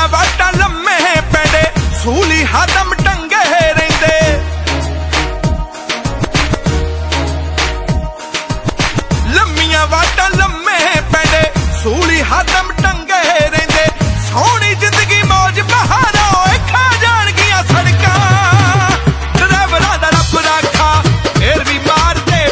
लम्मिया वाटा लम्मे पैंदे सूली हदम टंगे रहिंदे लम्मिया वाटा लम्मे पैंदे सूली हदम टंगे रहिंदे सोहनी जिंदगी मौज बहार